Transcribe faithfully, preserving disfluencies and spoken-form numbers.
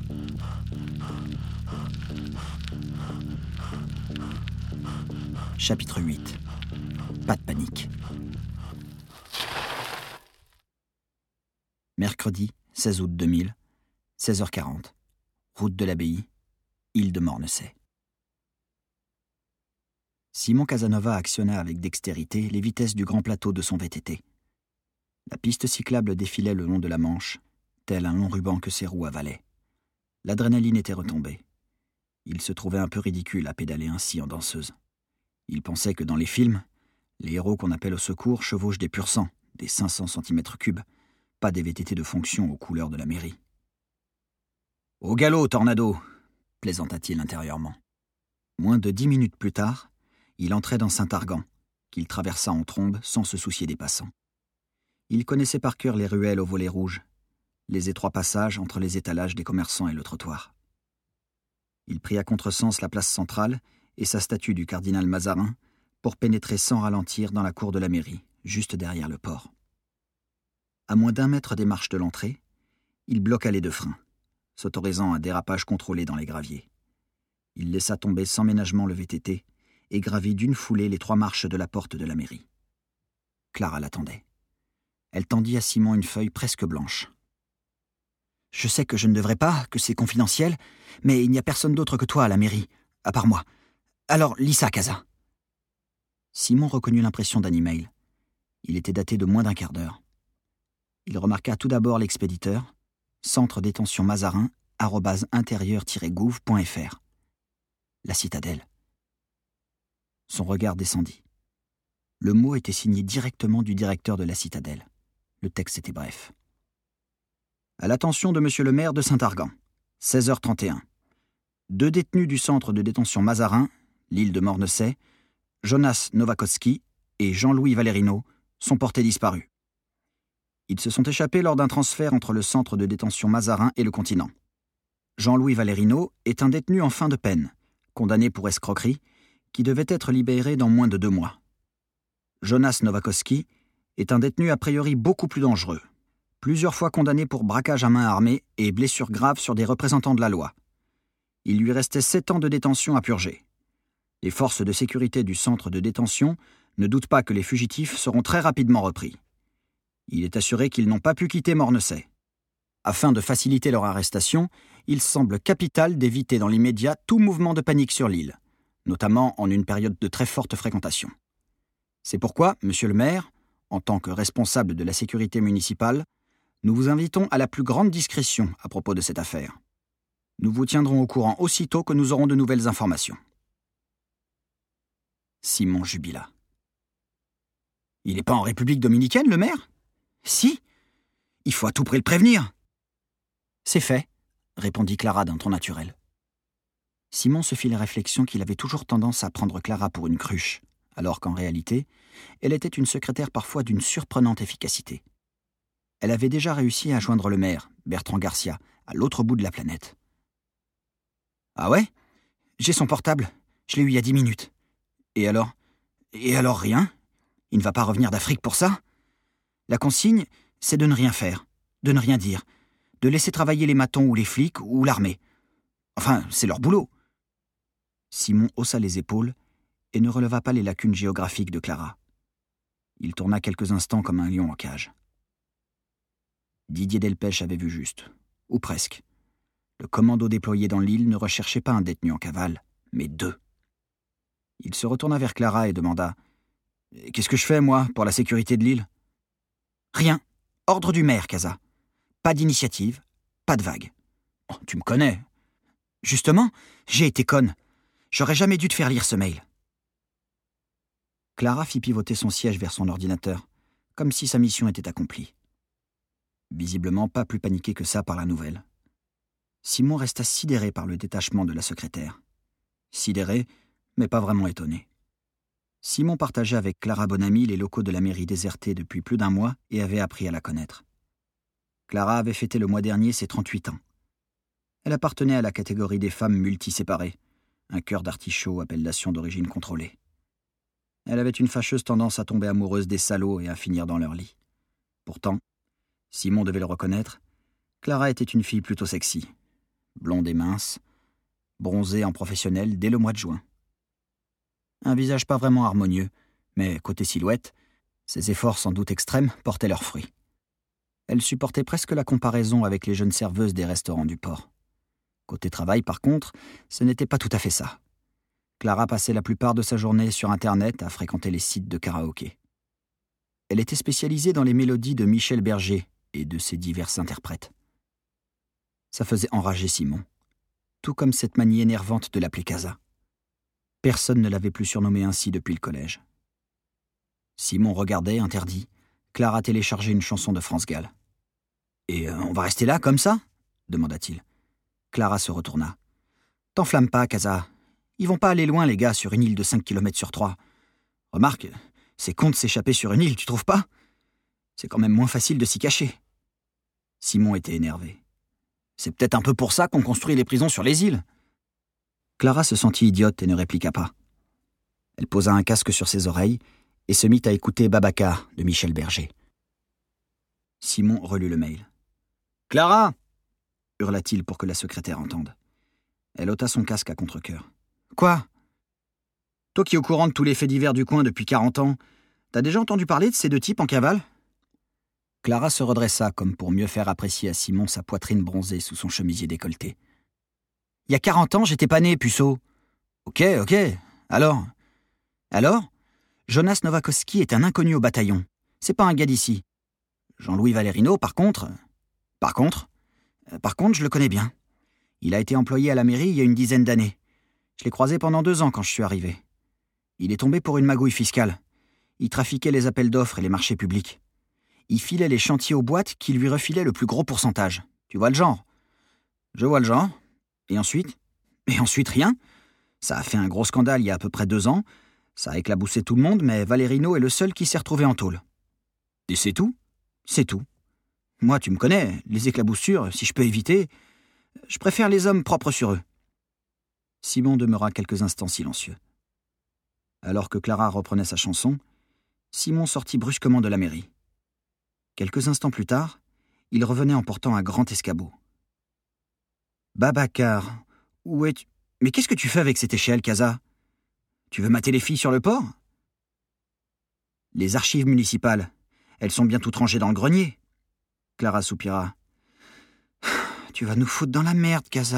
Chapitre huit. Pas de panique. Mercredi seize août deux mille, seize heures quarante. Route de l'Abbaye, île de Mornessay. Simon Casanova actionna avec dextérité les vitesses du grand plateau de son V T T. La piste cyclable défilait le long de la Manche, tel un long ruban que ses roues avalaient. L'adrénaline était retombée. Il se trouvait un peu ridicule à pédaler ainsi en danseuse. Il pensait que dans les films, les héros qu'on appelle au secours chevauchent des pur sang, des cinq cents centimètres cubes, pas des V T T de fonction aux couleurs de la mairie. « Au galop, Tornado !» plaisanta-t-il intérieurement. Moins de dix minutes plus tard, il entrait dans Saint-Argan, qu'il traversa en trombe sans se soucier des passants. Il connaissait par cœur les ruelles aux volets rouges, les étroits passages entre les étalages des commerçants et le trottoir. Il prit à contresens la place centrale et sa statue du cardinal Mazarin pour pénétrer sans ralentir dans la cour de la mairie, juste derrière le port. À moins d'un mètre des marches de l'entrée, il bloqua les deux freins, s'autorisant un dérapage contrôlé dans les graviers. Il laissa tomber sans ménagement le V T T et gravit d'une foulée les trois marches de la porte de la mairie. Clara l'attendait. Elle tendit à Simon une feuille presque blanche. « Je sais que je ne devrais pas, que c'est confidentiel, mais il n'y a personne d'autre que toi à la mairie, à part moi. Alors, lis ça, Casa. » Simon reconnut l'impression d'un email. Il était daté de moins d'un quart d'heure. Il remarqua tout d'abord l'expéditeur, centre détention Mazarin, arobase intérieur-gouv point fr. La citadelle. Son regard descendit. Le mot était signé directement du directeur de la citadelle. Le texte était bref. À l'attention de monsieur le maire de Saint-Argan, seize heures trente et un. Deux détenus du centre de détention Mazarin, l'île de Mornessay, Jonas Novakoski et Jean-Louis Valerino, sont portés disparus. Ils se sont échappés lors d'un transfert entre le centre de détention Mazarin et le continent. Jean-Louis Valerino est un détenu en fin de peine, condamné pour escroquerie, qui devait être libéré dans moins de deux mois. Jonas Novakoski est un détenu a priori beaucoup plus dangereux, plusieurs fois condamné pour braquage à main armée et blessures graves sur des représentants de la loi. Il lui restait sept ans de détention à purger. Les forces de sécurité du centre de détention ne doutent pas que les fugitifs seront très rapidement repris. Il est assuré qu'ils n'ont pas pu quitter Mornessay. Afin de faciliter leur arrestation, il semble capital d'éviter dans l'immédiat tout mouvement de panique sur l'île, notamment en une période de très forte fréquentation. C'est pourquoi, monsieur le maire, en tant que responsable de la sécurité municipale, nous vous invitons à la plus grande discrétion à propos de cette affaire. Nous vous tiendrons au courant aussitôt que nous aurons de nouvelles informations. Simon jubila. « Il n'est pas en République dominicaine, le maire ? Si. Il faut à tout prix le prévenir. » « C'est fait, » répondit Clara d'un ton naturel. Simon se fit la réflexion qu'il avait toujours tendance à prendre Clara pour une cruche, alors qu'en réalité, elle était une secrétaire parfois d'une surprenante efficacité. Elle avait déjà réussi à joindre le maire, Bertrand Garcia, à l'autre bout de la planète. « Ah ouais ? J'ai son portable. Je l'ai eu il y a dix minutes. Et alors ? Et alors rien ? Il ne va pas revenir d'Afrique pour ça ? La consigne, c'est de ne rien faire, de ne rien dire, de laisser travailler les matons ou les flics ou l'armée. Enfin, c'est leur boulot. » Simon haussa les épaules et ne releva pas les lacunes géographiques de Clara. Il tourna quelques instants comme un lion en cage. Didier Delpech avait vu juste, ou presque. Le commando déployé dans l'île ne recherchait pas un détenu en cavale, mais deux. Il se retourna vers Clara et demanda « Qu'est-ce que je fais, moi, pour la sécurité de l'île ?»« Rien. Ordre du maire, Casa. Pas d'initiative, pas de vague. Oh, tu me connais. Justement, j'ai été conne. J'aurais jamais dû te faire lire ce mail. » Clara fit pivoter son siège vers son ordinateur, comme si sa mission était accomplie. Visiblement pas plus paniqué que ça par la nouvelle. Simon resta sidéré par le détachement de la secrétaire. Sidéré, mais pas vraiment étonné. Simon partageait avec Clara Bonamy les locaux de la mairie désertés depuis plus d'un mois et avait appris à la connaître. Clara avait fêté le mois dernier ses trente-huit ans. Elle appartenait à la catégorie des femmes multiséparées, un cœur d'artichaut, appellation d'origine contrôlée. Elle avait une fâcheuse tendance à tomber amoureuse des salauds et à finir dans leur lit. Pourtant, Simon devait le reconnaître, Clara était une fille plutôt sexy. blonde et mince, bronzée en professionnelle dès le mois de juin. Un visage pas vraiment harmonieux, mais côté silhouette, ses efforts sans doute extrêmes portaient leurs fruits. Elle supportait presque la comparaison avec les jeunes serveuses des restaurants du port. Côté travail, par contre, ce n'était pas tout à fait ça. Clara passait la plupart de sa journée sur Internet à fréquenter les sites de karaoké. Elle était spécialisée dans les mélodies de Michel Berger et de ses divers interprètes. Ça faisait enrager Simon, tout comme cette manie énervante de l'appeler Casa. Personne ne l'avait plus surnommé ainsi depuis le collège. Simon regardait, interdit. Clara téléchargeait une chanson de France Gall. « Et euh, on va rester là, comme ça ?» demanda-t-il. Clara se retourna. « T'enflamme pas, Casa. Ils vont pas aller loin, les gars, sur une île de cinq kilomètres sur trois. Remarque, c'est con de s'échapper sur une île, tu trouves pas? C'est quand même moins facile de s'y cacher. » Simon était énervé. « C'est peut-être un peu pour ça qu'on construit les prisons sur les îles. » Clara se sentit idiote et ne répliqua pas. Elle posa un casque sur ses oreilles et se mit à écouter Babacar de Michel Berger. Simon relut le mail. « Clara !» hurla-t-il pour que la secrétaire entende. Elle ôta son casque à contre-cœur. « Quoi ? Toi qui es au courant de tous les faits divers du coin depuis quarante ans, t'as déjà entendu parler de ces deux types en cavale ?» Clara se redressa comme pour mieux faire apprécier à Simon sa poitrine bronzée sous son chemisier décolleté. « Il y a quarante ans, j'étais pas né, puceau. »« Ok, ok. Alors ?»« Alors ? Jonas Novakoski est un inconnu au bataillon. C'est pas un gars d'ici. Jean-Louis Valérino, par contre... Par contre Par contre, je le connais bien. Il a été employé à la mairie il y a une dizaine d'années. Je l'ai croisé pendant deux ans quand je suis arrivé. Il est tombé pour une magouille fiscale. Il trafiquait les appels d'offres et les marchés publics. Il filait les chantiers aux boîtes qui lui refilaient le plus gros pourcentage. Tu vois le genre ? Je vois le genre. Et ensuite ? Et ensuite, rien. Ça a fait un gros scandale il y a à peu près deux ans. Ça a éclaboussé tout le monde, mais Valérino est le seul qui s'est retrouvé en tôle. Et c'est tout ? C'est tout. Moi, tu me connais, les éclaboussures, si je peux éviter, je préfère les hommes propres sur eux. Simon demeura quelques instants silencieux. Alors que Clara reprenait sa chanson, Simon sortit brusquement de la mairie. Quelques instants plus tard, il revenait en portant un grand escabeau. « Babacar, où es-tu ? Mais qu'est-ce que tu fais avec cette échelle, Casa ? Tu veux mater les filles sur le port ? Les archives municipales, elles sont bien toutes rangées dans le grenier. » Clara soupira. « Tu vas nous foutre dans la merde, Casa. »